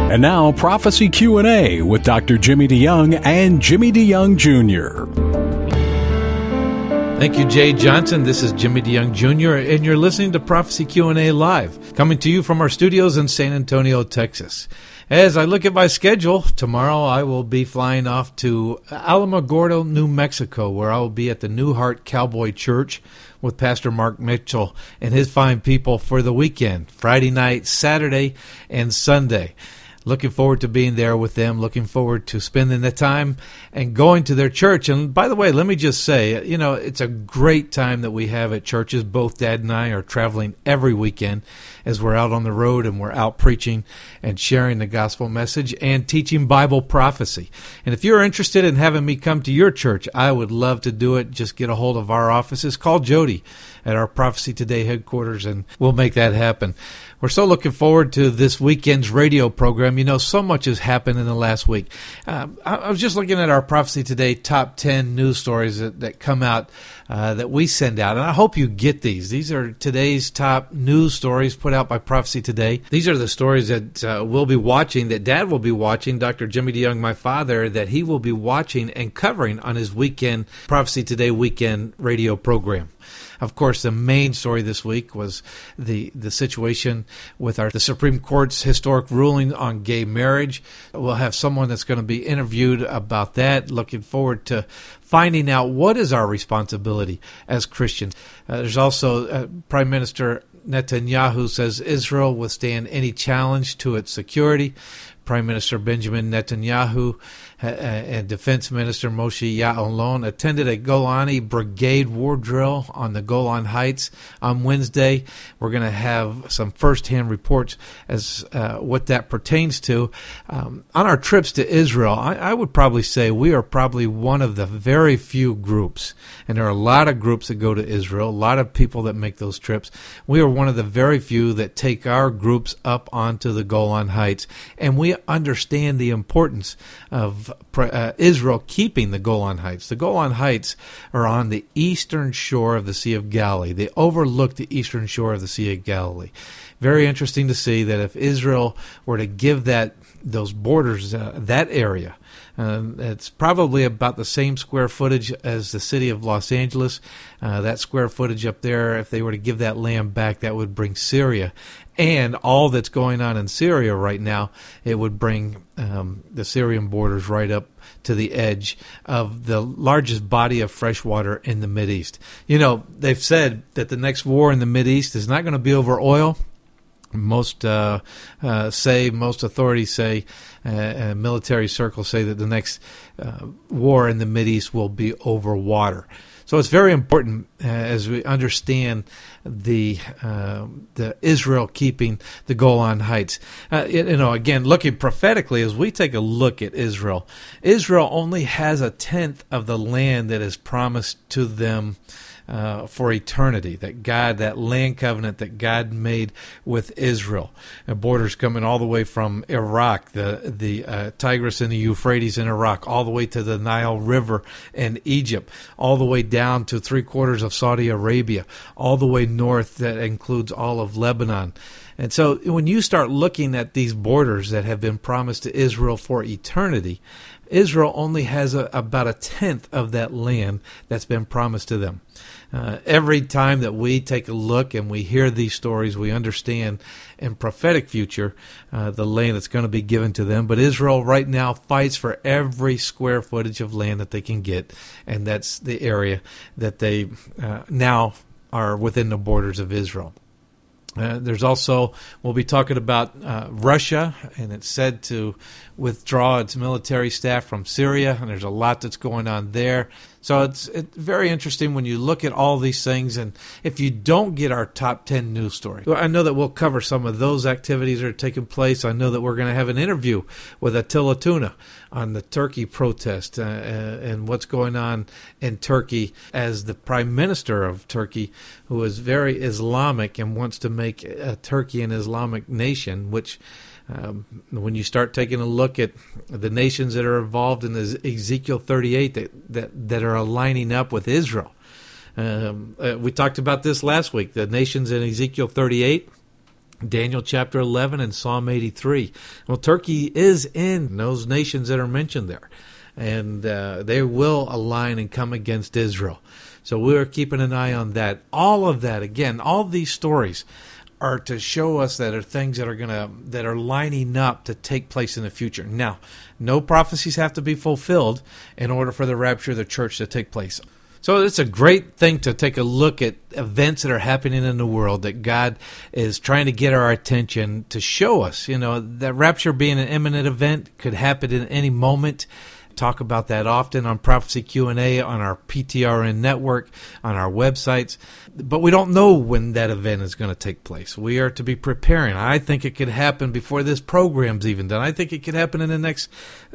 And now, Prophecy Q&A with Dr. Jimmy DeYoung and Jimmy DeYoung Jr. Thank you, Jay Johnson. This is Jimmy DeYoung Jr., and you're listening to Prophecy Q&A Live, coming to you from our studios in San Antonio, Texas. As I look at my schedule, tomorrow I will be flying off to Alamogordo, New Mexico, where I will be at the New Heart Cowboy Church with Pastor Mark Mitchell and his fine people for the weekend, Friday night, Saturday, and Sunday. Looking forward to being there with them, looking forward to spending the time and going to their church. And by the way, let me just say, it's a great time that we have at churches. Both Dad and I are traveling every weekend as we're out on the road and we're out preaching and sharing the gospel message and teaching Bible prophecy. And if you're interested in having me come to your church, I would love to do it. Just get a hold of our offices. Call Jody at our Prophecy Today headquarters and we'll make that happen. We're so looking forward to this weekend's radio program. So much has happened in the last week. I was just looking at our Prophecy Today top 10 news stories that come out that we send out, and I hope you get these. These are today's top news stories put out by Prophecy Today. These are the stories that we'll be watching, that Dad will be watching, Dr. Jimmy DeYoung, my father, that he will be watching and covering on his weekend Prophecy Today weekend radio program. Of course, the main story this week was the situation with the Supreme Court's historic ruling on gay marriage. We'll have someone that's going to be interviewed about that. Looking forward to finding out what is our responsibility as Christians. There's also Prime Minister Netanyahu says Israel will withstand any challenge to its security. Prime Minister Benjamin Netanyahu and Defense Minister Moshe Ya'alon attended a Golani Brigade war drill on the Golan Heights on Wednesday. We're going to have some firsthand reports as what that pertains to. On our trips to Israel, I would probably say we are probably one of the very few groups, and there are a lot of groups that go to Israel, a lot of people that make those trips. We are one of the very few that take our groups up onto the Golan Heights, and we understand the importance of Israel keeping the Golan Heights. The Golan Heights are on the eastern shore of the Sea of Galilee. They overlook the eastern shore of the Sea of Galilee. Very interesting to see that if Israel were to give those borders, that area, it's probably about the same square footage as the city of Los Angeles. That square footage up there, if they were to give that land back, that would bring Syria. And all that's going on in Syria right now, it would bring the Syrian borders right up to the edge of the largest body of fresh water in the Mideast. They've said that the next war in the Mideast is not going to be over oil. Most authorities say, military circles say that the next war in the Mideast will be over water. So it's very important as we understand the Israel keeping the Golan Heights. Again, looking prophetically, as we take a look at Israel, Israel only has 1/10 of the land that is promised to them for eternity, that land covenant that God made with Israel. Borders coming all the way from Iraq, the Tigris and the Euphrates in Iraq, all the way to the Nile River in Egypt, all the way down to 3/4 of Saudi Arabia, all the way north that includes all of Lebanon. And so when you start looking at these borders that have been promised to Israel for eternity, Israel only has about 1/10 of that land that's been promised to them. Every time that we take a look and we hear these stories, we understand in prophetic future the land that's going to be given to them. But Israel right now fights for every square footage of land that they can get, and that's the area that they now are within the borders of Israel. There's also, we'll be talking about Russia, and it's said to withdraw its military staff from Syria, and there's a lot that's going on there. So it's very interesting when you look at all these things, and if you don't get our top 10 news story, I know that we'll cover some of those activities that are taking place. I know that we're going to have an interview with Attila Tuna on the Turkey protest and what's going on in Turkey as the Prime Minister of Turkey, who is very Islamic and wants to make Turkey an Islamic nation, which when you start taking a look at the nations that are involved in Ezekiel 38 that are aligning up with Israel. We talked about this last week. The nations in Ezekiel 38 Daniel chapter 11 and Psalm 83. Well, Turkey is in those nations that are mentioned there, and they will align and come against Israel. So we're keeping an eye on that. All of that, again, all these stories are to show us that are things that are lining up to take place in the future. Now, no prophecies have to be fulfilled in order for the rapture of the church to take place. So it's a great thing to take a look at events that are happening in the world that God is trying to get our attention to show us. That rapture being an imminent event could happen in any moment. Talk about that often on Prophecy Q&A, on our PTRN network, on our websites. But we don't know when that event is going to take place. We are to be preparing. I think it could happen before this program's even done. I think it could happen in the next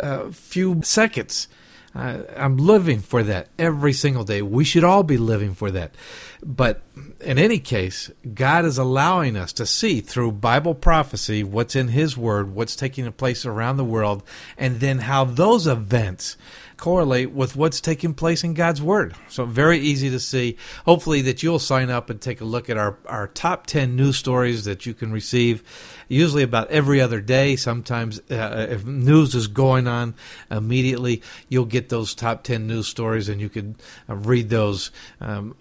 few seconds. I'm living for that every single day. We should all be living for that. But in any case, God is allowing us to see through Bible prophecy what's in His Word, what's taking place around the world, and then how those events correlate with what's taking place in God's Word. So very easy to see. Hopefully that you'll sign up and take a look at our top 10 news stories that you can receive, usually about every other day. Sometimes if news is going on immediately, you'll get those top 10 news stories, and you can read those on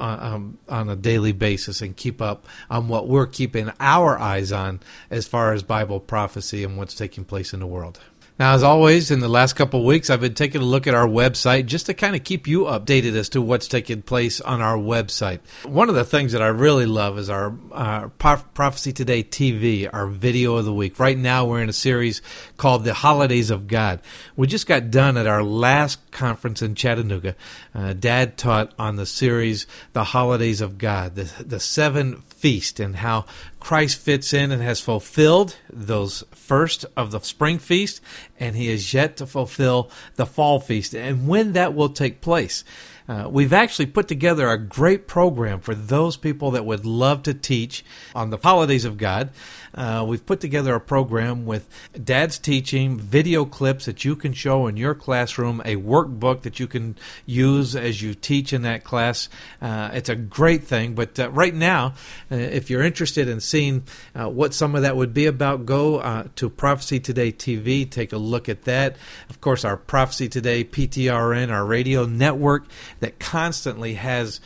a daily basis and keep up on what we're keeping our eyes on as far as Bible prophecy and what's taking place in the world. Now, as always, in the last couple of weeks, I've been taking a look at our website just to kind of keep you updated as to what's taking place on our website. One of the things that I really love is our Prophecy Today TV, our video of the week. Right now, we're in a series called The Holidays of God. We just got done at our last conference in Chattanooga. Dad taught on the series The Holidays of God, the seven feast, and how Christ fits in and has fulfilled those first of the spring feast, and He is yet to fulfill the fall feast, and when that will take place. We've actually put together a great program for those people that would love to teach on the holidays of God. We've put together a program with Dad's teaching, video clips that you can show in your classroom, a workbook that you can use as you teach in that class. It's a great thing, but right now, if you're interested in seeing what some of that would be about, go to Prophecy Today TV, take a look at that. Of course, our Prophecy Today PTRN, our radio network that constantly has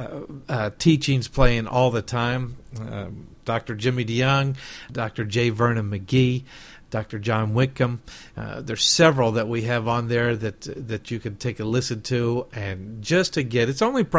teachings playing all the time. Dr. Jimmy DeYoung, Dr. J. Vernon McGee, Dr. John Whitcomb. There's several that we have on there that you can take a listen to, and just to get it's only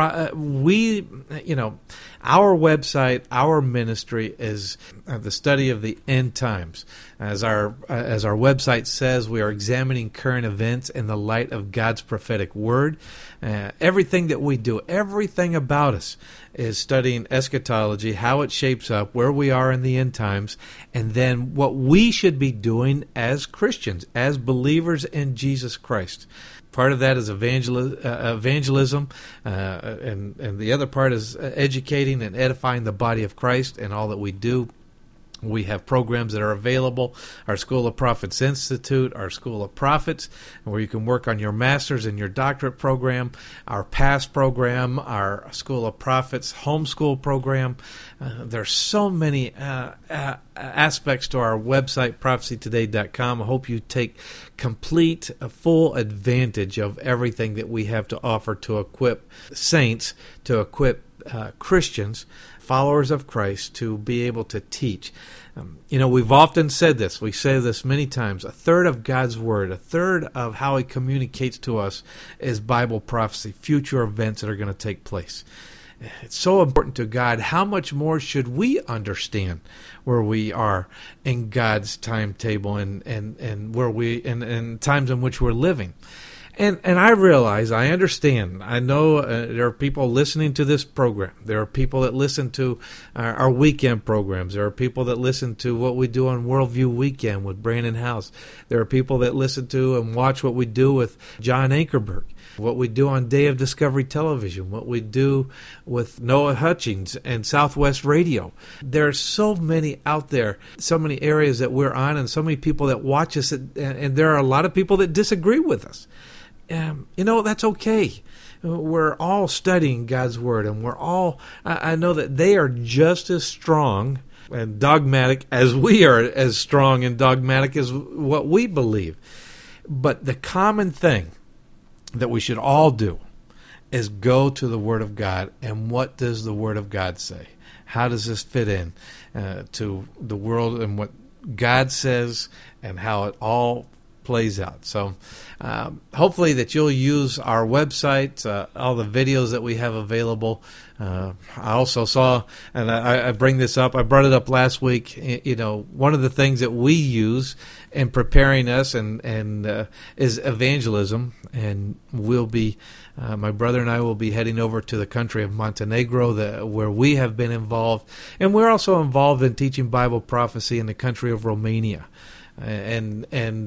our website, our ministry is the study of the end times. As our website says, we are examining current events in the light of God's prophetic word. Everything that we do, everything about us is studying eschatology, how it shapes up, where we are in the end times, and then what we should be doing as Christians, as believers in Jesus Christ. Part of that is evangelism, and the other part is educating and edifying the body of Christ and all that we do. We have programs that are available, our School of Prophets Institute, our School of Prophets, where you can work on your master's and your doctorate program, our PASS program, our School of Prophets homeschool program. There's so many aspects to our website, prophecytoday.com. I hope you take complete, full advantage of everything that we have to offer to equip saints, to equip Christians, followers of Christ, to be able to teach. We've often said this. We say this many times. A third of God's Word, a third of how He communicates to us is Bible prophecy, future events that are going to take place. It's so important to God. How much more should we understand where we are in God's timetable and where we in times in which we're living? And I realize, I understand, I know there are people listening to this program. There are people that listen to our weekend programs. There are people that listen to what we do on Worldview Weekend with Brandon House. There are people that listen to and watch what we do with John Ankerberg, what we do on Day of Discovery Television, what we do with Noah Hutchings and Southwest Radio. There are so many out there, so many areas that we're on, and so many people that watch us, and there are a lot of people that disagree with us. That's okay. We're all studying God's Word, and we're all, I know that they are just as strong and dogmatic as we are, as strong and dogmatic as what we believe. But the common thing that we should all do is go to the Word of God. And what does the Word of God say? How does this fit in to the world and what God says and how it all plays out? So hopefully that you'll use our website, all the videos that we have available. I also saw, and I bring this up, I brought it up last week, one of the things that we use in preparing us and is evangelism. And we'll be, my brother and I will be heading over to the country of Montenegro, where we have been involved. And we're also involved in teaching Bible prophecy in the country of Romania and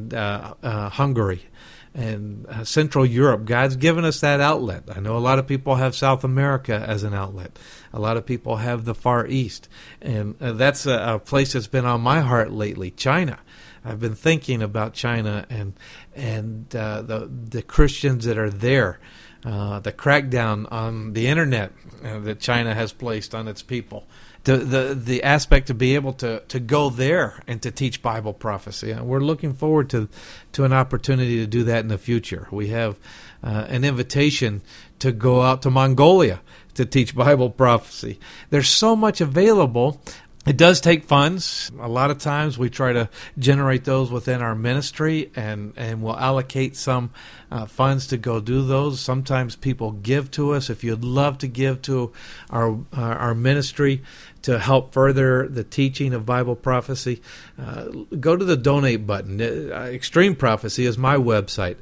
Hungary and Central Europe. God's given us that outlet. I know a lot of people have South America as an outlet. A lot of people have the Far East. And that's a place that's been on my heart lately, China. I've been thinking about China and the Christians that are there, the crackdown on the internet that China has placed on its people. The aspect to be able to go there and to teach Bible prophecy. And we're looking forward to an opportunity to do that in the future. We have an invitation to go out to Mongolia to teach Bible prophecy. There's so much available. It does take funds. A lot of times we try to generate those within our ministry, and we'll allocate some funds to go do those. Sometimes people give to us. If you'd love to give to our ministry to help further the teaching of Bible prophecy, go to the donate button. Extreme Prophecy is my website,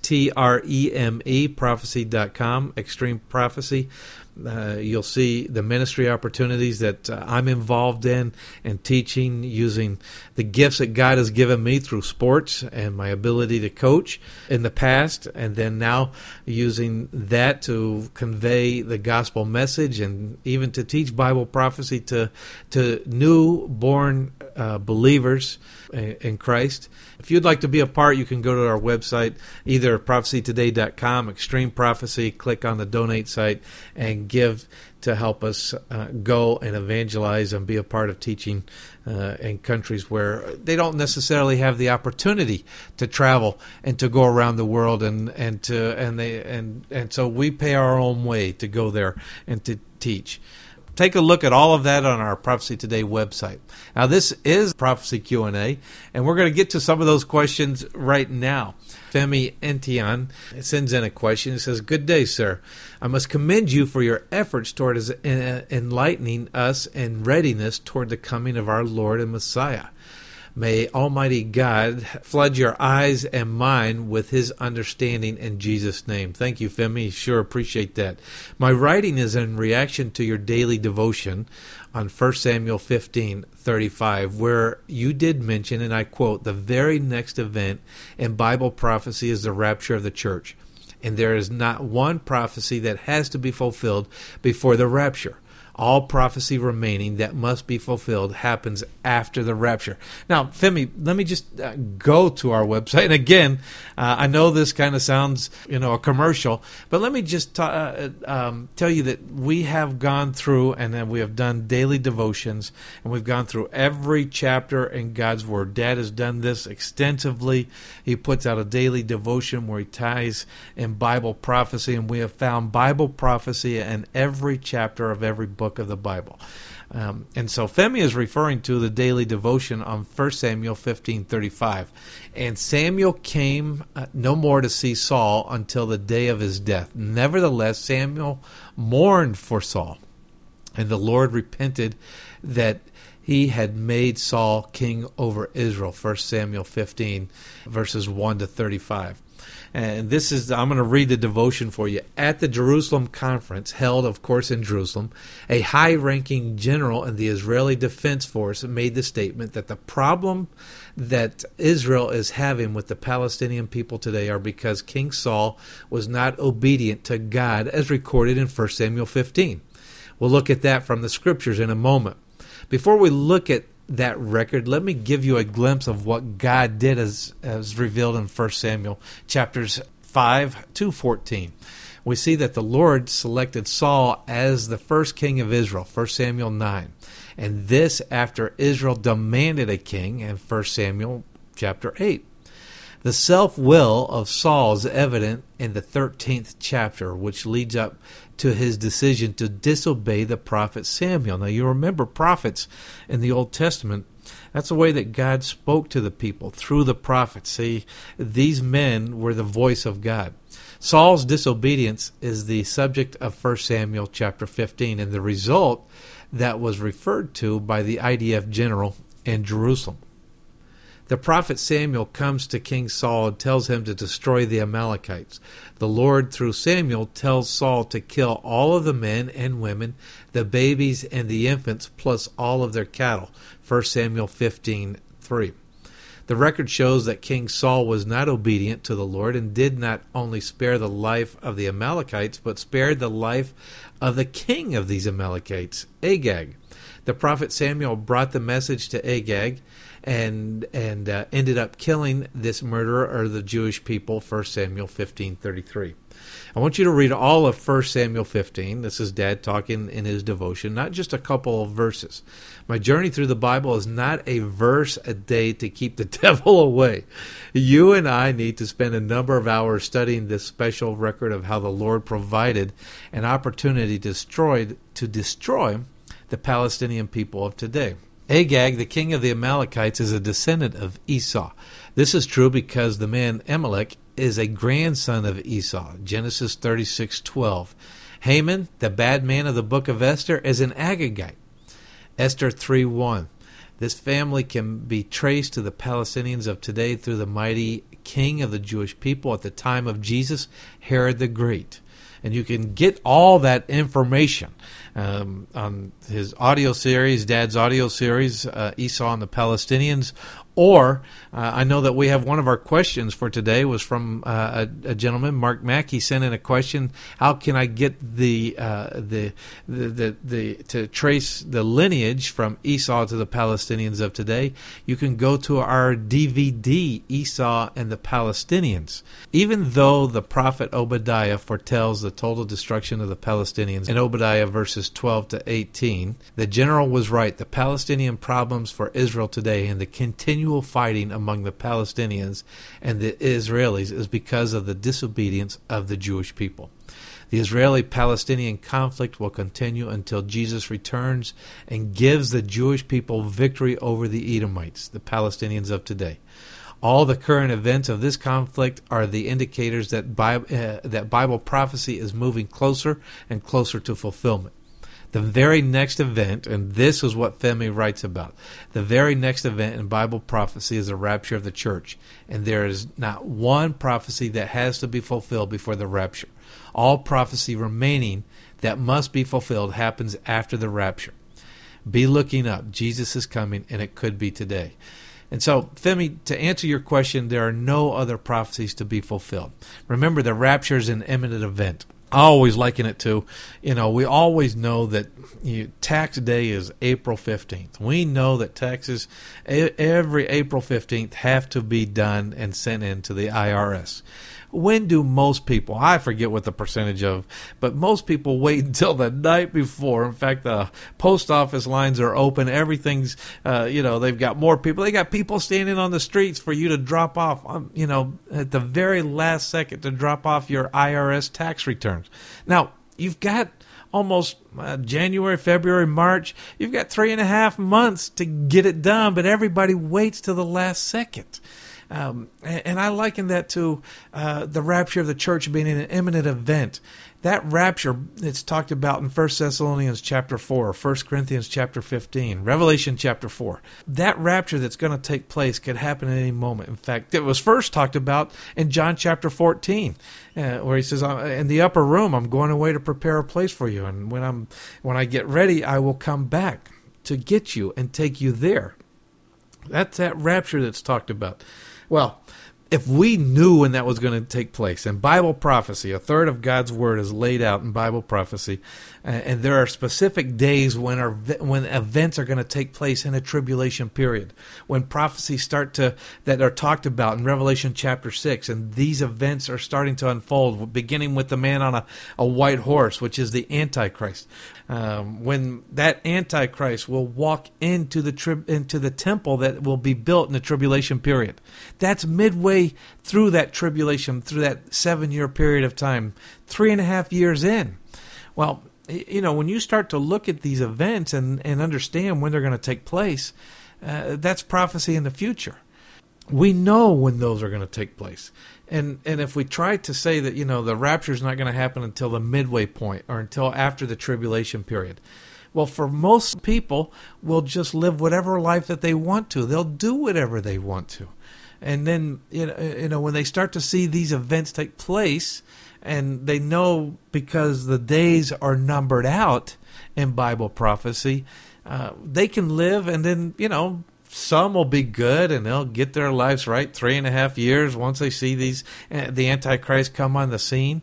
XTREME prophecy.com, Extreme Prophecy. You'll see the ministry opportunities that I'm involved in and teaching, using the gifts that God has given me through sports and my ability to coach in the past, and then now using that to convey the gospel message and even to teach Bible prophecy to newborn believers in Christ. If you'd like to be a part, you can go to our website, either prophecytoday.com, Extreme Prophecy, click on the donate site, and give to help us go and evangelize and be a part of teaching in countries where they don't necessarily have the opportunity to travel and to go around the world, and so we pay our own way to go there and to teach. Take a look at all of that on our Prophecy Today website. Now, this is Prophecy Q&A, and we're going to get to some of those questions right now. Femi Entian sends in a question. It says, "Good day, sir. I must commend you for your efforts toward enlightening us in readiness toward the coming of our Lord and Messiah. May Almighty God flood your eyes and mind with His understanding in Jesus' name." Thank you, Femi. Sure appreciate that. My writing is in reaction to your daily devotion on 1 Samuel 15:35, where you did mention, and I quote, "The very next event in Bible prophecy is the rapture of the church. And there is not one prophecy that has to be fulfilled before the rapture. All prophecy remaining that must be fulfilled happens after the rapture." Now, Femi, let me just go to our website. And again, I know this kind of sounds, a commercial, but let me just tell you that we have gone through and then we have done daily devotions, and we've gone through every chapter in God's Word. Dad has done this extensively. He puts out a daily devotion where he ties in Bible prophecy, and we have found Bible prophecy in every chapter of every book of the Bible. And so Femi is referring to the daily devotion on 1 Samuel 15:35. "And Samuel came no more to see Saul until the day of his death. Nevertheless, Samuel mourned for Saul, and the Lord repented that he had made Saul king over Israel." 1 Samuel 15, verses 1 to 35. And this is, I'm going to read the devotion for you. "At the Jerusalem conference, held, of course, in Jerusalem, a high-ranking general in the Israeli Defense Force made the statement that the problem that Israel is having with the Palestinian people today are because King Saul was not obedient to God, as recorded in 1 Samuel 15. We'll look at that from the Scriptures in a moment. Before we look at that record, let me give you a glimpse of what God did as revealed in 1 Samuel chapters 5 to 14. We see that the Lord selected Saul as the first king of Israel, 1 Samuel 9. And this after Israel demanded a king in 1 Samuel chapter 8. The self-will of Saul is evident in the 13th chapter, which leads up to his decision to disobey the prophet Samuel. Now, you remember prophets in the Old Testament. That's the way that God spoke to the people, through the prophets. See, these men were the voice of God. Saul's disobedience is the subject of 1 Samuel chapter 15, and the result that was referred to by the IDF general in Jerusalem. The prophet Samuel comes to King Saul and tells him to destroy the Amalekites. The Lord, through Samuel, tells Saul to kill all of the men and women, the babies and the infants, plus all of their cattle. 1 Samuel 15:3. The record shows that King Saul was not obedient to the Lord and did not only spare the life of the Amalekites, but spared the life of the king of these Amalekites, Agag. The prophet Samuel brought the message to Agag and ended up killing this murderer of the Jewish people, 1 Samuel 15:33. I want you to read all of 1 Samuel 15. This is Dad talking in his devotion, not just a couple of verses. My journey through the Bible is not a verse a day to keep the devil away. You and I need to spend a number of hours studying this special record of how the Lord provided an opportunity to destroy the Palestinian people of today. Agag, the king of the Amalekites, is a descendant of Esau. This is true because the man Amalek is a grandson of Esau. Genesis 36:12. Haman, the bad man of the book of Esther, is an Agagite. Esther 3:1. This family can be traced to the Palestinians of today through the mighty king of the Jewish people at the time of Jesus, Herod the Great. And you can get all that information on his audio series, Dad's audio series, Esau and the Palestinians. Or I know that we have one of our questions for today was from a gentleman, Mark Mack. He sent in a question: how can I get to trace the lineage from Esau to the Palestinians of today? You can go to our DVD, Esau and the Palestinians. Even though the prophet Obadiah foretells the total destruction of the Palestinians in Obadiah verses 12 to 18, the general was right. The Palestinian problems for Israel today and the continual fighting among the Palestinians and the Israelis is because of the disobedience of the Jewish people. The Israeli-Palestinian conflict will continue until Jesus returns and gives the Jewish people victory over the Edomites, the Palestinians of today. All the current events of this conflict are the indicators that Bible prophecy is moving closer and closer to fulfillment. The very next event, and this is what Femi writes about, the very next event in Bible prophecy is the rapture of the church. And there is not one prophecy that has to be fulfilled before the rapture. All prophecy remaining that must be fulfilled happens after the rapture. Be looking up. Jesus is coming, and it could be today. And so, Femi, to answer your question, there are no other prophecies to be fulfilled. Remember, the rapture is an imminent event. I always liken it to, we always know that tax day is April 15th. We know that taxes every April 15th have to be done and sent in to the IRS. When do most people, I forget what the percentage of, but most people wait until the night before. In fact, the post office lines are open. Everything's, they've got more people. They got people standing on the streets for you to drop off, at the very last second to drop off your IRS tax returns. Now, you've got almost January, February, March. You've got 3.5 months to get it done, but everybody waits till the last second. And I liken that to the rapture of the church being an imminent event. That rapture, it's talked about in 1 Thessalonians chapter 4, 1 Corinthians chapter 15, Revelation chapter 4. That rapture that's going to take place could happen at any moment. In fact, it was first talked about in John chapter 14, where he says, in the upper room, I'm going away to prepare a place for you. And when I get ready, I will come back to get you and take you there. That's that rapture that's talked about. Well, if we knew when that was going to take place, and Bible prophecy, a third of God's word is laid out in Bible prophecy, and there are specific days when events are going to take place in a tribulation period, when prophecies that are talked about in Revelation chapter 6, and these events are starting to unfold, beginning with the man on a white horse, which is the Antichrist. When that Antichrist will walk into the temple that will be built in the tribulation period. That's midway through that tribulation, through that 7-year period of time, 3.5 years in. Well, when you start to look at these events and understand when they're going to take place, that's prophecy in the future. We know when those are going to take place. And if we try to say that, the rapture is not going to happen until the midway point or until after the tribulation period, well, for most people, will just live whatever life that they want to. They'll do whatever they want to. And then, when they start to see these events take place, and they know because the days are numbered out in Bible prophecy, they can live, and then, some will be good and they'll get their lives right 3.5 years once they see the Antichrist come on the scene,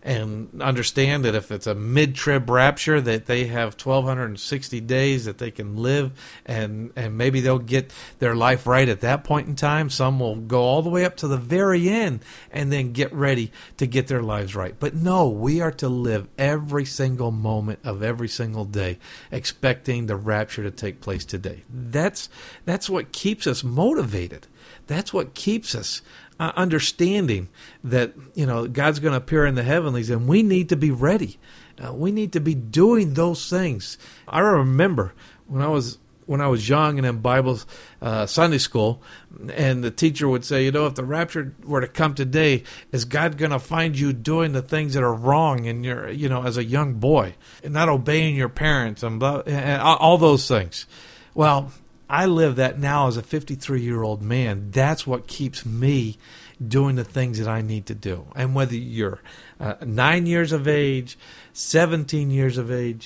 and understand that if it's a mid-trib rapture, that they have 1,260 days that they can live, and maybe they'll get their life right at that point in time. Some will go all the way up to the very end and then get ready to get their lives right. But no, we are to live every single moment of every single day expecting the rapture to take place today. That's what keeps us motivated. That's what keeps us understanding that God's going to appear in the heavenlies, and we need to be ready. We need to be doing those things. I remember when I was young and in Bible Sunday school, and the teacher would say, if the rapture were to come today, is God going to find you doing the things that are wrong in your, as a young boy, and not obeying your parents and all those things? Well, I live that now as a 53-year-old man. That's what keeps me doing the things that I need to do. And whether you're 9 years of age, 17 years of age,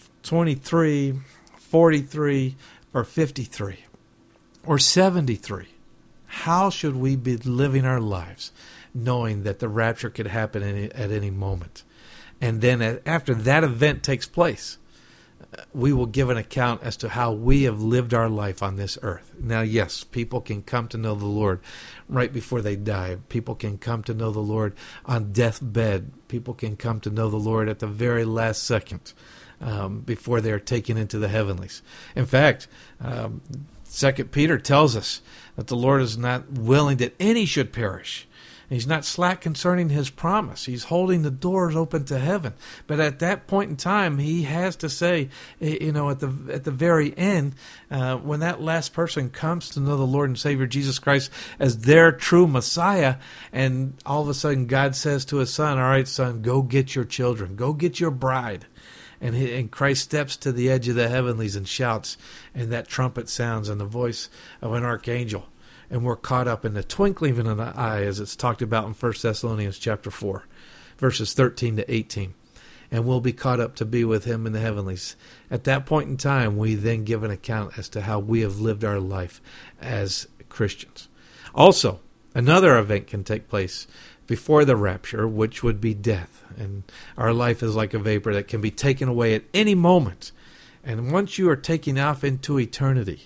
23, 43, or 53, or 73, how should we be living our lives knowing that the rapture could happen at any moment? And then after that event takes place, we will give an account as to how we have lived our life on this earth. Now, yes, people can come to know the Lord right before they die. People can come to know the Lord on deathbed. People can come to know the Lord at the very last second before they are taken into the heavenlies. In fact, 2 Peter tells us that the Lord is not willing that any should perish. He's not slack concerning his promise. He's holding the doors open to heaven. But at that point in time, he has to say, at the very end, when that last person comes to know the Lord and Savior Jesus Christ as their true Messiah, and all of a sudden God says to his son, all right, son, go get your children. Go get your bride. And Christ steps to the edge of the heavenlies and shouts, and that trumpet sounds in the voice of an archangel. And we're caught up in the twinkling of an eye, as it's talked about in 1 Thessalonians chapter 4, verses 13 to 18. And we'll be caught up to be with him in the heavenlies. At that point in time, we then give an account as to how we have lived our life as Christians. Also, another event can take place before the rapture, which would be death. And our life is like a vapor that can be taken away at any moment. And once you are taken off into eternity,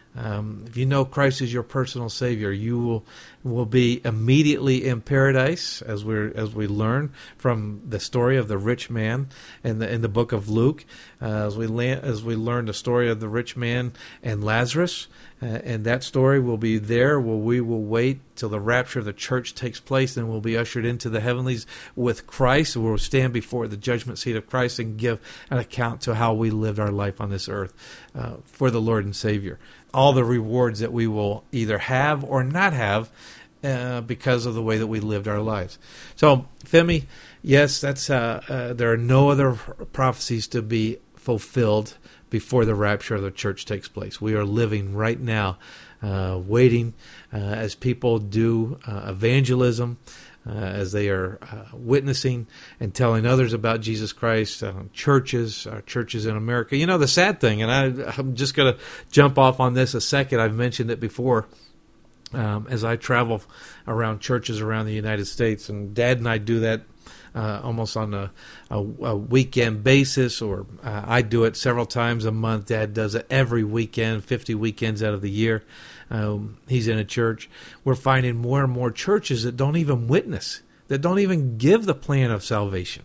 if you know Christ is your personal Savior, you will be immediately in paradise, as we learn from the story of the rich man in the book of Luke, as we learn the story of the rich man and Lazarus, and that story will be there where we will wait till the rapture of the church takes place, and we'll be ushered into the heavenlies with Christ. We'll stand before the judgment seat of Christ and give an account to how we lived our life on this earth for the Lord and Savior. All the rewards that we will either have or not have because of the way that we lived our lives. So, Femi, yes, that's there are no other prophecies to be fulfilled before the rapture of the church takes place. We are living right now, waiting as people do evangelism, as they are witnessing and telling others about Jesus Christ, churches in America. The sad thing, and I'm just going to jump off on this a second, I've mentioned it before, as I travel around churches around the United States, and Dad and I do that almost on a weekend basis, or I do it several times a month. Dad does it every weekend, 50 weekends out of the year. He's in a church. We're finding more and more churches that don't even witness, that don't even give the plan of salvation.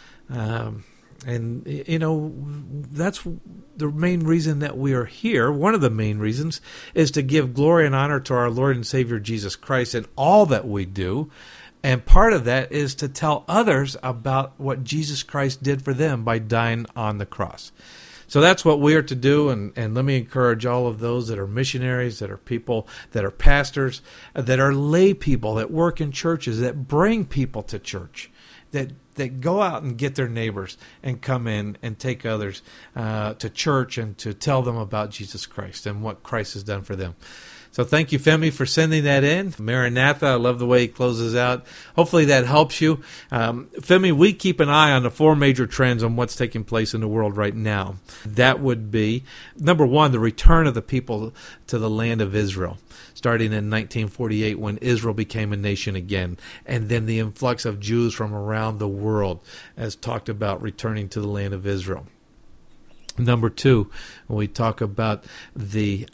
And, that's the main reason that we are here. One of the main reasons is to give glory and honor to our Lord and Savior Jesus Christ in all that we do. And part of that is to tell others about what Jesus Christ did for them by dying on the cross. So that's what we are to do, and let me encourage all of those that are missionaries, that are people, that are pastors, that are lay people, that work in churches, that bring people to church, that go out and get their neighbors and come in and take others to church and to tell them about Jesus Christ and what Christ has done for them. So thank you, Femi, for sending that in. Maranatha, I love the way he closes out. Hopefully that helps you. Femi, we keep an eye on the 4 major trends on what's taking place in the world right now. That would be, number 1, the return of the people to the land of Israel, starting in 1948 when Israel became a nation again, and then the influx of Jews from around the world, as talked about, returning to the land of Israel. Number 2, when we talk about the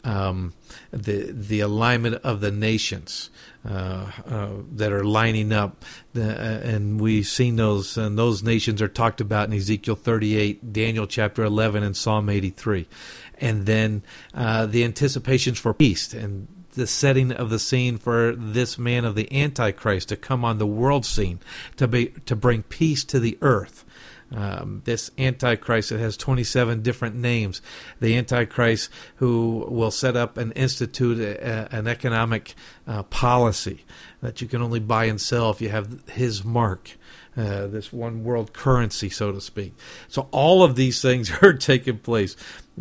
alignment of the nations that are lining up, and we've seen those, and those nations are talked about in Ezekiel 38, Daniel chapter 11, and Psalm 83. And then the anticipations for peace and the setting of the scene for this man of the Antichrist to come on the world scene to bring peace to the earth. This Antichrist that has 27 different names, the Antichrist who will set up and institute an economic policy that you can only buy and sell if you have his mark, this one world currency, so to speak. So all of these things are taking place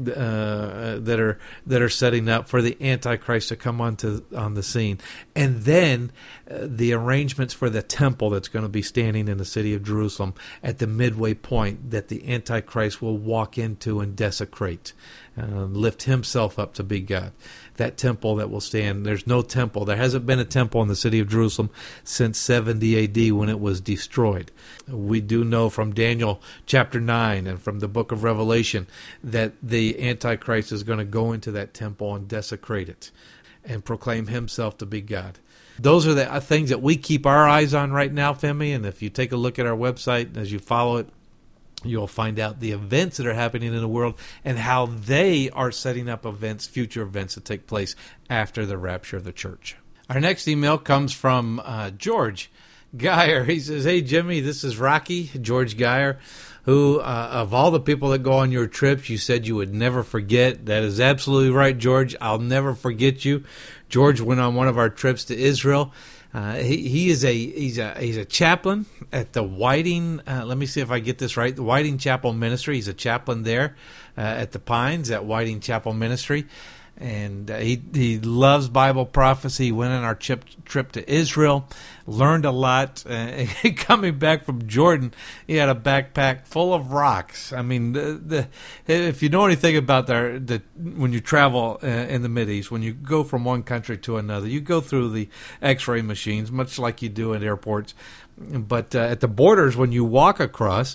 that are setting up for the Antichrist to come on the scene. And then the arrangements for the temple that's going to be standing in the city of Jerusalem at the midway point that the Antichrist will walk into and desecrate, lift himself up to be God. That temple that will stand, there's no temple. There hasn't been a temple in the city of Jerusalem since 70 A.D. when it was destroyed. We do know from Daniel chapter 9 and from the book of Revelation that the Antichrist is going to go into that temple and desecrate it and proclaim himself to be God. Those are the things that we keep our eyes on right now, Femi, and if you take a look at our website as you follow it, you'll find out the events that are happening in the world and how they are setting up events, future events that take place after the rapture of the church. Our next email comes from George Geyer. He says, "Hey, Jimmy, this is Rocky, George Geyer, who, of all the people that go on your trips, you said you would never forget. That is absolutely right, George. I'll never forget you." George went on one of our trips to Israel. He's a chaplain at the Whiting. Let me see if I get this right. The Whiting Chapel Ministry. He's a chaplain there at the Pines at Whiting Chapel Ministry, and he loves Bible prophecy. He went on our trip to Israel, learned a lot. Coming back from Jordan, he had a backpack full of rocks. I mean, if you know anything about when you travel in the Mideast, when you go from one country to another, you go through the X-ray machines, much like you do at airports. But at the borders, when you walk across,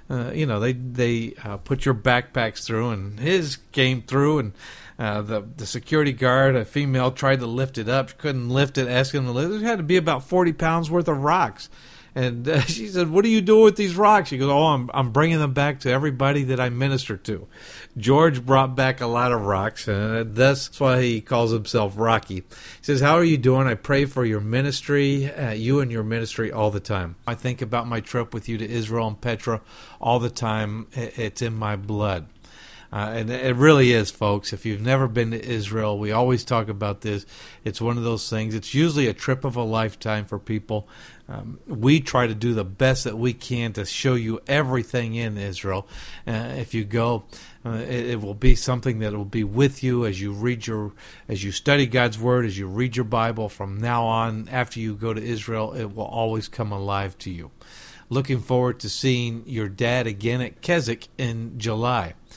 they put your backpacks through, and his came through, and the security guard, a female, tried to lift it up. She couldn't lift it, asked him to lift it. It had to be about 40 pounds worth of rocks. And she said, "What do you do with these rocks?" He goes, "Oh, I'm bringing them back to everybody that I minister to." George brought back a lot of rocks, and that's why he calls himself Rocky. He says, "How are you doing? I pray for your ministry, you and your ministry all the time. I think about my trip with you to Israel and Petra all the time. It's in my blood." And it really is, folks. If you've never been to Israel, we always talk about this. It's one of those things. It's usually a trip of a lifetime for people. We try to do the best that we can to show you everything in Israel. If you go, it will be something that will be with you as you study God's Word, as you read your Bible. From now on, after you go to Israel, it will always come alive to you. Looking forward to seeing your dad again at Keswick in July.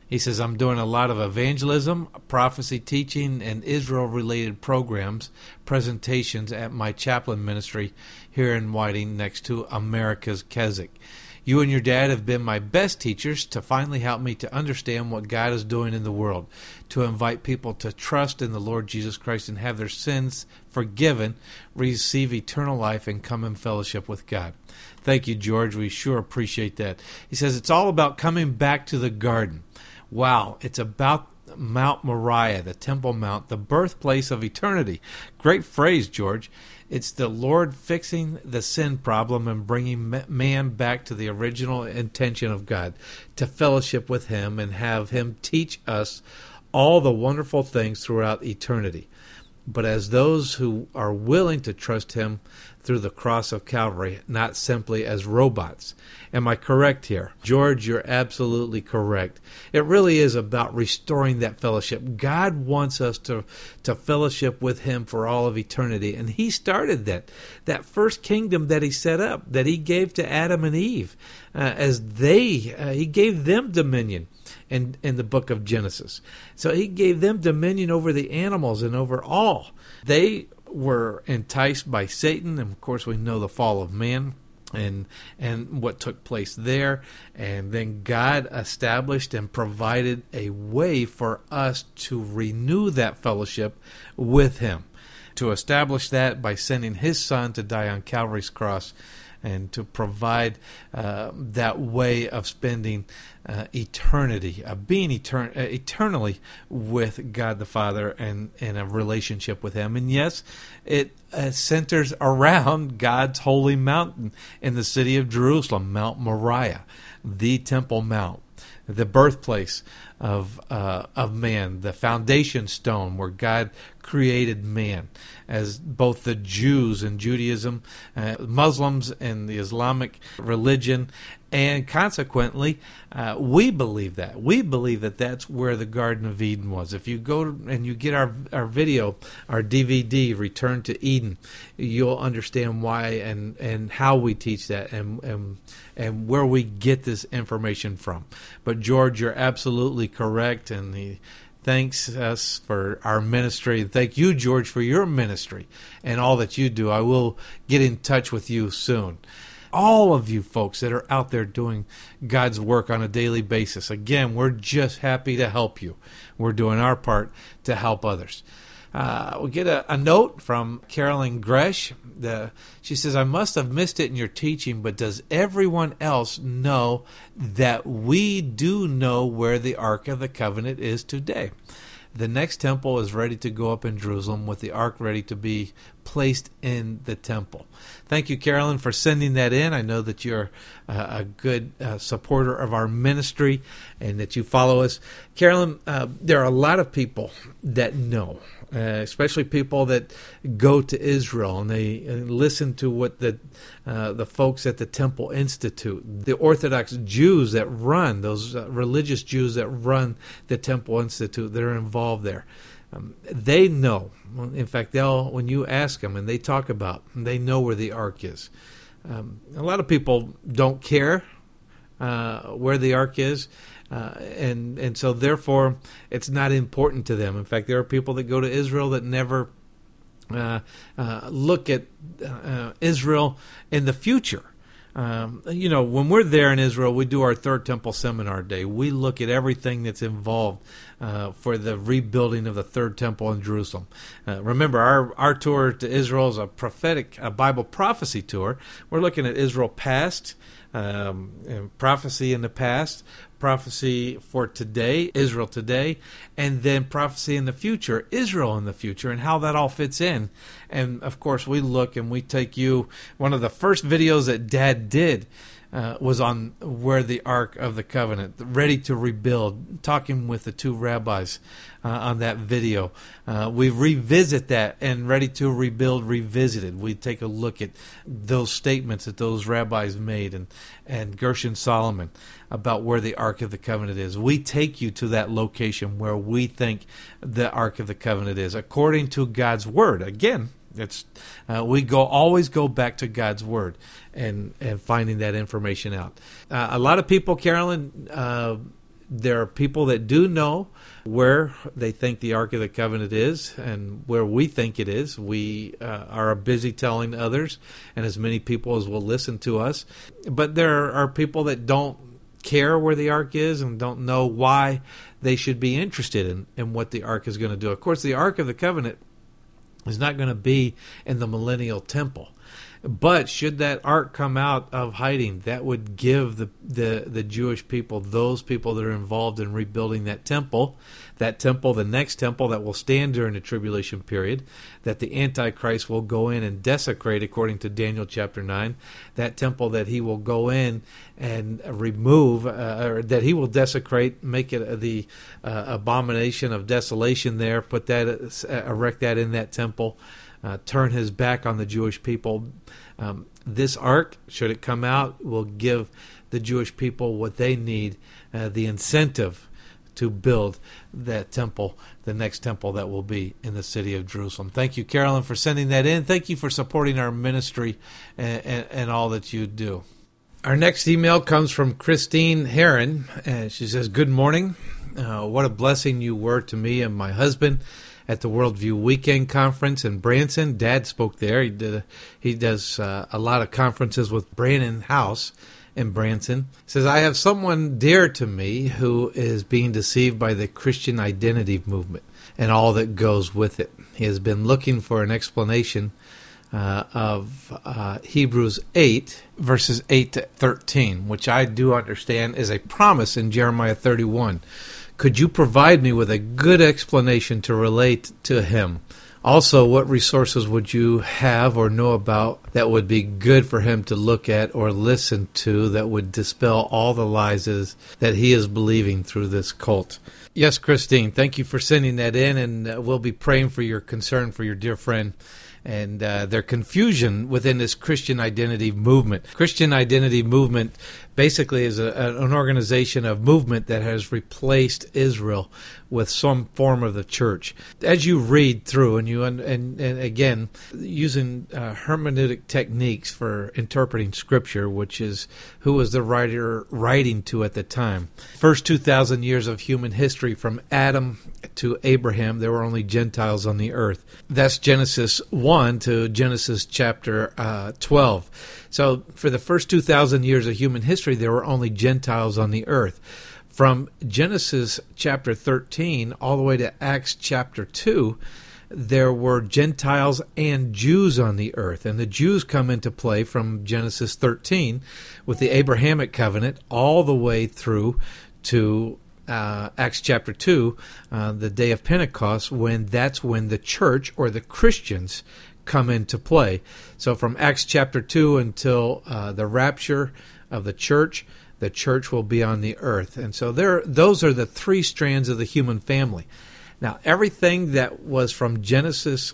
He says, I'm doing a lot of evangelism, prophecy teaching, and Israel-related programs, presentations at my chaplain ministry here in Whiting next to America's Keswick. You and your dad have been my best teachers to finally help me to understand what God is doing in the world, to invite people to trust in the Lord Jesus Christ and have their sins forgiven, receive eternal life, and come in fellowship with God. Thank you, George. We sure appreciate that. He says, it's all about coming back to the garden. Wow, it's about Mount Moriah, the Temple Mount, the birthplace of eternity. Great phrase, George. It's the Lord fixing the sin problem and bringing man back to the original intention of God, to fellowship with Him and have Him teach us all the wonderful things throughout eternity. But as those who are willing to trust Him through the cross of Calvary, not simply as robots. Am I correct here? George, you're absolutely correct. It really is about restoring that fellowship. God wants us to fellowship with Him for all of eternity. And He started that first kingdom that He set up, that He gave to Adam and Eve, He gave them dominion. In the book of Genesis. So He gave them dominion over the animals and over all. They were enticed by Satan, and of course we know the fall of man and what took place there. And then God established and provided a way for us to renew that fellowship with Him, to establish that by sending His Son to die on Calvary's cross, and to provide that way of spending eternity, being eternally with God the Father and in a relationship with Him. And yes, it centers around God's holy mountain in the city of Jerusalem, Mount Moriah, the Temple Mount, the birthplace of man, the foundation stone where God created man, as both the Jews in Judaism, Muslims in the Islamic religion, and consequently, we believe that. We believe that that's where the Garden of Eden was. If you go and you get our video, our DVD, Return to Eden, you'll understand why and how we teach that and where we get this information from. But George, you're absolutely correct, and He thanks us for our ministry. Thank you, George, for your ministry and all that you do. I will get in touch with you soon. All of you folks that are out there doing God's work on a daily basis, again, we're just happy to help you. We're doing our part to help others. We get a note from Carolyn Gresh. She says, I must have missed it in your teaching, but does everyone else know that we do know where the Ark of the Covenant is today? The next temple is ready to go up in Jerusalem, with the Ark ready to be placed in the temple. Thank you, Carolyn, for sending that in. I know that you're a good supporter of our ministry and that you follow us. Carolyn, there are a lot of people that know, especially people that go to Israel and they listen to what the folks at the Temple Institute, the Orthodox Jews that run, those religious Jews that run the Temple Institute that are involved there. They know. In fact, when you ask them and they talk about, they know where the Ark is. A lot of people don't care where the Ark is, and so therefore it's not important to them. In fact, there are people that go to Israel that never look at Israel in the future. When we're there in Israel, we do our Third Temple Seminar Day. We look at everything that's involved for the rebuilding of the Third Temple in Jerusalem. Remember, our tour to Israel is a Bible prophecy tour. We're looking at Israel past, and prophecy in the past, prophecy for today, Israel today, and then prophecy in the future, Israel in the future, and how that all fits in. And of course, we look and we take you. One of the first videos that Dad did was on where the Ark of the Covenant, ready to rebuild, talking with the two rabbis on that video. We revisit that, and Ready to Rebuild Revisited. We take a look at those statements that those rabbis made and Gershon Solomon about where the Ark of the Covenant is. We take you to that location where we think the Ark of the Covenant is, according to God's Word. Again, we always go back to God's Word and finding that information out. A lot of people, Carolyn, There are people that do know where they think the Ark of the Covenant is and where we think it is. We are busy telling others, and as many people as will listen to us. But there are people that don't care where the Ark is and don't know why they should be interested in what the Ark is going to do. Of course, the Ark of the Covenant is not going to be in the millennial temple. But should that ark come out of hiding, that would give the Jewish people, those people that are involved in rebuilding that temple, the next temple that will stand during the tribulation period, that the Antichrist will go in and desecrate, according to Daniel chapter 9, that temple that he will go in and remove, or that he will desecrate, make it the abomination of desolation there, erect that in that temple. Turn his back on the Jewish people. This ark, should it come out, will give the Jewish people what they need, the incentive to build that temple, the next temple that will be in the city of Jerusalem. Thank you, Carolyn, for sending that in. Thank you for supporting our ministry and all that you do. Our next email comes from Christine Heron. She says, "Good morning. What a blessing you were to me and my husband at the Worldview Weekend Conference in Branson." Dad spoke there. He does a lot of conferences with Brannon House in Branson. He says, "I have someone dear to me who is being deceived by the Christian identity movement and all that goes with it. He has been looking for an explanation of Hebrews 8, verses 8 to 13, which I do understand is a promise in Jeremiah 31. Could you provide me with a good explanation to relate to him? Also, what resources would you have or know about that would be good for him to look at or listen to that would dispel all the lies that he is believing through this cult?" Yes, Christine, thank you for sending that in, and we'll be praying for your concern for your dear friend and their confusion within this Christian identity movement. Christian identity movement basically is an organization of movement that has replaced Israel with some form of the church. As you read through, and again, using hermeneutic techniques for interpreting Scripture, which is who was the writer writing to at the time. First 2,000 years of human history, from Adam to Abraham, there were only Gentiles on the earth. That's Genesis 1 to Genesis chapter 12. So for the first 2,000 years of human history, there were only Gentiles on the earth. From Genesis chapter 13 all the way to Acts chapter 2, there were Gentiles and Jews on the earth. And the Jews come into play from Genesis 13 with the Abrahamic covenant all the way through to Acts chapter 2, the day of Pentecost, that's when the church or the Christians come into play. So from Acts chapter 2 until the rapture of the church will be on the earth. And so those are the three strands of the human family. Now, everything that was from Genesis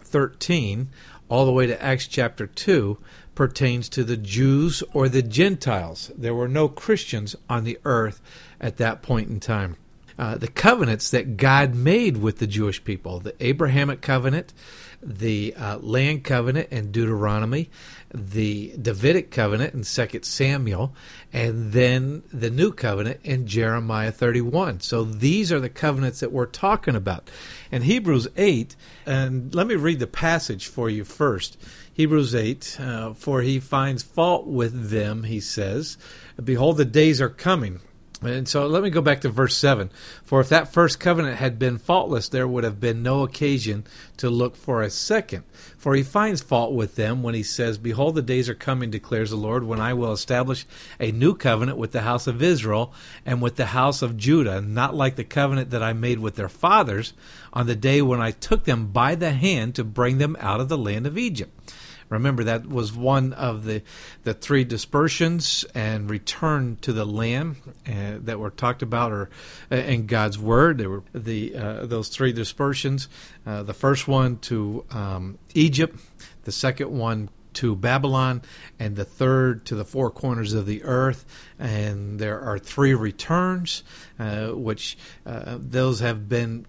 13 all the way to Acts chapter 2 pertains to the Jews or the Gentiles. There were no Christians on the earth at that point in time. The covenants that God made with the Jewish people, the Abrahamic covenant, the land covenant in Deuteronomy, the Davidic covenant in 2 Samuel, and then the new covenant in Jeremiah 31. So these are the covenants that we're talking about. In Hebrews 8, and let me read the passage for you first. Hebrews 8, for he finds fault with them, he says, behold, the days are coming. And so let me go back to verse 7. For if that first covenant had been faultless, there would have been no occasion to look for a second. For he finds fault with them when he says, behold, the days are coming, declares the Lord, when I will establish a new covenant with the house of Israel and with the house of Judah, not like the covenant that I made with their fathers on the day when I took them by the hand to bring them out of the land of Egypt. Remember, that was one of the three dispersions and return to the land that were talked about in God's Word. There were those three dispersions. The first one to Egypt, the second one to Babylon, and the third to the four corners of the earth. And there are three returns, which those have been,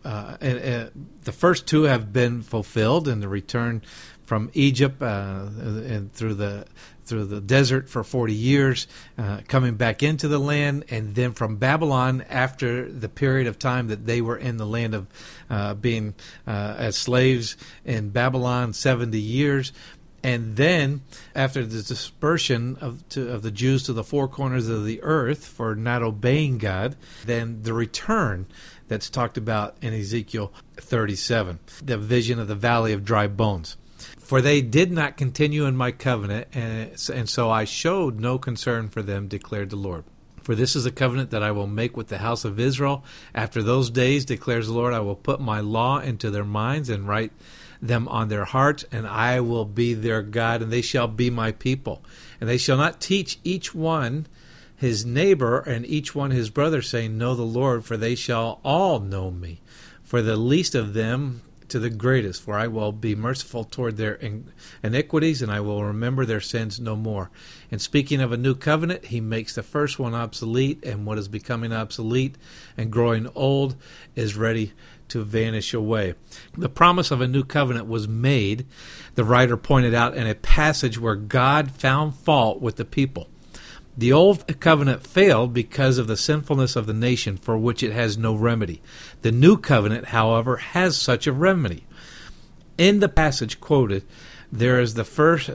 the first two have been fulfilled in the return from Egypt and through the desert for 40 years, coming back into the land, and then from Babylon after the period of time that they were in the land of being as slaves in Babylon, 70 years. And then, after the dispersion of the Jews to the four corners of the earth for not obeying God, then the return that's talked about in Ezekiel 37, the vision of the valley of dry bones. For they did not continue in my covenant, and so I showed no concern for them, declared the Lord. For this is a covenant that I will make with the house of Israel. After those days, declares the Lord, I will put my law into their minds and write them on their hearts, and I will be their God, and they shall be my people. And they shall not teach each one his neighbor and each one his brother, saying, Know the Lord, for they shall all know me, for the least of them to the greatest. For I will be merciful toward their iniquities, and I will remember their sins no more. And speaking of a new covenant, he makes the first one obsolete, and what is becoming obsolete and growing old is ready to vanish away. The promise of a new covenant was made, the writer pointed out, in a passage where God found fault with the people. The old covenant failed because of the sinfulness of the nation, for which it has no remedy. The new covenant, however, has such a remedy. In the passage quoted, there is first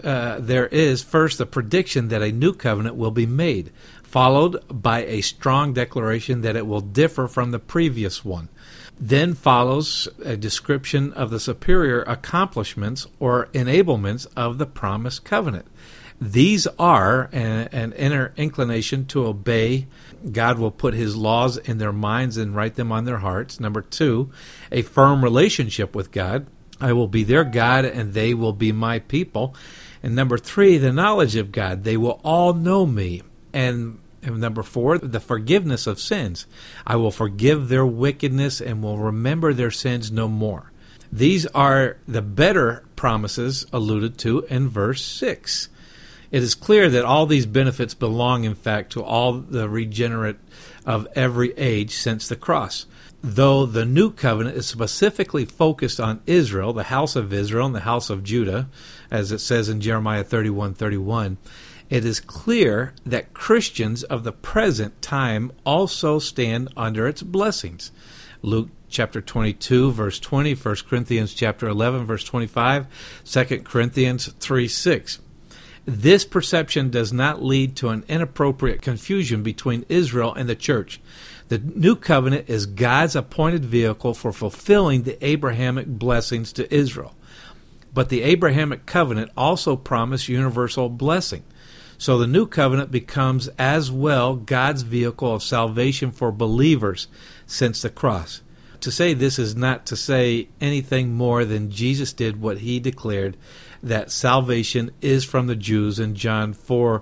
the prediction that a new covenant will be made, followed by a strong declaration that it will differ from the previous one. Then follows a description of the superior accomplishments or enablements of the promised covenant. These are an inner inclination to obey. God will put his laws in their minds and write them on their hearts. Number 2, a firm relationship with God. I will be their God and they will be my people. And number 3, the knowledge of God. They will all know me. And number 4, the forgiveness of sins. I will forgive their wickedness and will remember their sins no more. These are the better promises alluded to in verse 6. It is clear that all these benefits belong, in fact, to all the regenerate of every age since the cross. Though the new covenant is specifically focused on Israel, the house of Israel and the house of Judah, as it says in Jeremiah 31:31, it is clear that Christians of the present time also stand under its blessings. Luke chapter 22, verse 20, 1 Corinthians chapter 11, verse 25, 2 Corinthians 3:6. This perception does not lead to an inappropriate confusion between Israel and the church. The new covenant is God's appointed vehicle for fulfilling the Abrahamic blessings to Israel. But the Abrahamic covenant also promised universal blessing. So the new covenant becomes as well God's vehicle of salvation for believers since the cross. To say this is not to say anything more than Jesus did what he declared, that salvation is from the Jews in John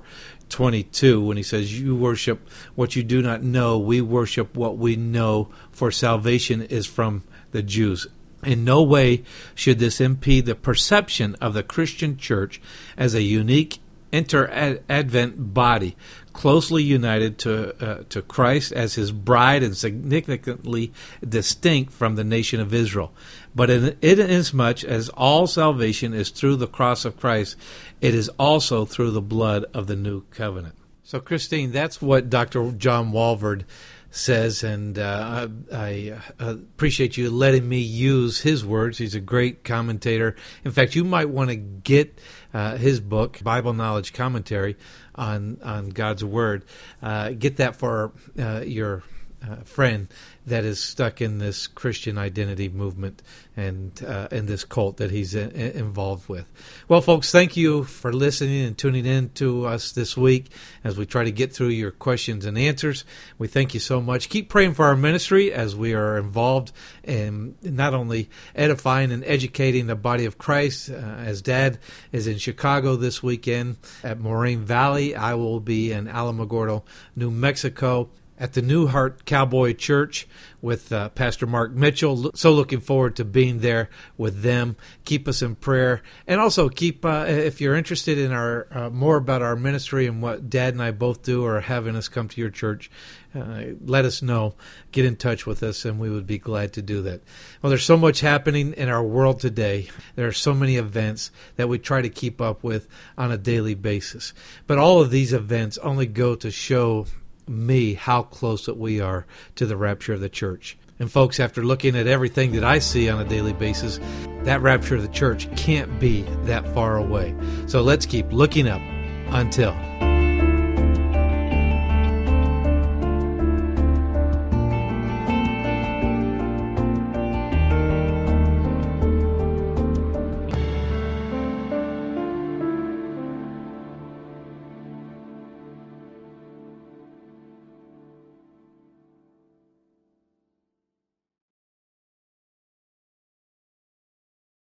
4:22, when he says, you worship what you do not know, we worship what we know, for salvation is from the Jews. In no way should this impede the perception of the Christian church as a unique inter-Advent body, closely united to Christ as his bride and significantly distinct from the nation of Israel. But inasmuch as all salvation is through the cross of Christ, it is also through the blood of the new covenant. So, Christine, that's what Dr. John Walvoord says, and I appreciate you letting me use his words. He's a great commentator. In fact, you might want to get his book, Bible Knowledge Commentary on God's Word. Get that for your friend that is stuck in this Christian identity movement and in this cult that he's involved with. Well, folks, thank you for listening and tuning in to us this week as we try to get through your questions and answers. We thank you so much. Keep praying for our ministry as we are involved in not only edifying and educating the body of Christ, as Dad is in Chicago this weekend at Moraine Valley. I will be in Alamogordo, New Mexico, at the New Heart Cowboy Church with Pastor Mark Mitchell. So looking forward to being there with them. Keep us in prayer. And also keep, if you're interested in our more about our ministry and what Dad and I both do, or having us come to your church, let us know. Get in touch with us, and we would be glad to do that. Well, there's so much happening in our world today. There are so many events that we try to keep up with on a daily basis. But all of these events only go to show me how close that we are to the rapture of the church. And folks, after looking at everything that I see on a daily basis, that rapture of the church can't be that far away. So let's keep looking up until